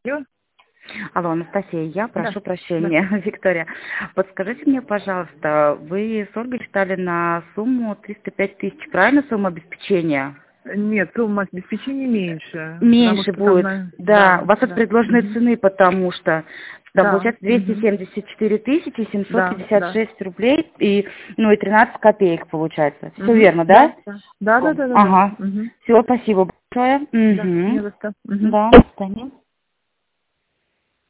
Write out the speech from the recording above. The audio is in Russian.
Алло. Алло, Анастасия, я Да, прошу да. прощения, Виктория. Подскажите мне, пожалуйста, вы с Ольгой читали на сумму 305 тысяч, правильно, сумма обеспечения? Нет, сумма обеспечения меньше, потому Меньше что там будет, на... да, у Да, вас от да. предложенной Мгм. цены, потому что там Да. получается Мгм. 274 тысячи Да, да. 756 рублей и, ну, и 13 копеек получается. Все Мгм. верно, Да, да? да. Да, да, да, да, да. Ага. Мгм. Все, спасибо большое. Да, не Угу. за что. Мгм. Да, до свидания.